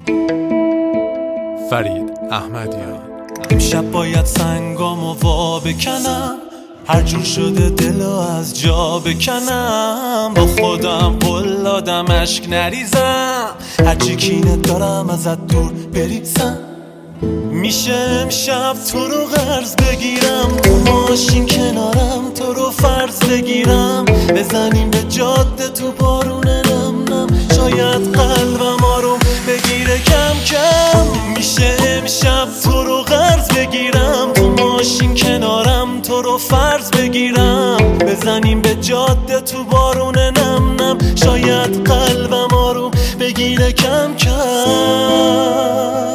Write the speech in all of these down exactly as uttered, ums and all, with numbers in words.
فرید احمدیان. امشب باید سنگامو وا بکنم، هر جور شده دلو از جا بکنم. با خودم قول دادم اشک نریزم، هرچی کینه دارم ازت دور بریزم. میشه امشب تو رو قرض بگیرم، تو ماشین کنارم تو رو فرض بگیرم. بزنیم به جاده تو بارون نم نم، شاید قلبم آروم بگیره کم کم. میشه امشب تو رو قرض بگیرم، تو ماشین کنارم تو رو فرض بگیرم. بزنیم به جاده تو بارون نم نم، شاید قلبم آروم بگیره کم کم.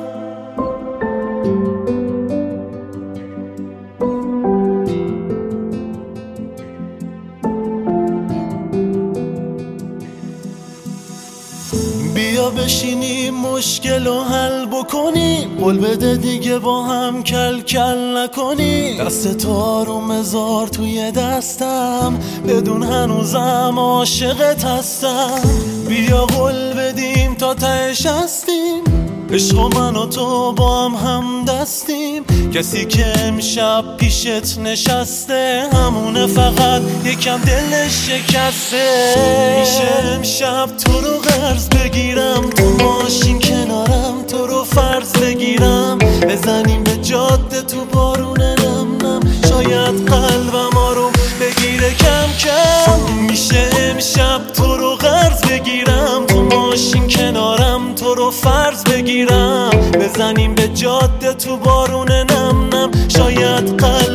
بیا بشینیم مشکل رو حل بکنیم، قول بده دیگه با هم کل کل نکنیم. دست تو آروم بذار توی دستم، بدون هنوزم عاشقت هستم. بیا قول بدیم تا تهش هستیم، عشق و من و تو با هم هم دستیم. کسی که امشب پیشت نشسته همونه، فقط یکم دلش شکسته. میشه امشب تو رو قرض بگیرم، تو ماشین کنارم تو رو فرض بگیرم. بزنیم به جاده تو بارون نم نم، شاید قلبم آروم بگیره کم کم. میشه امشب تو رو قرض بگیرم، تو ماشین کنارم تو رو فرض بگیرم. بزنیم به جاده تو بارون نم نم، شاید قلبم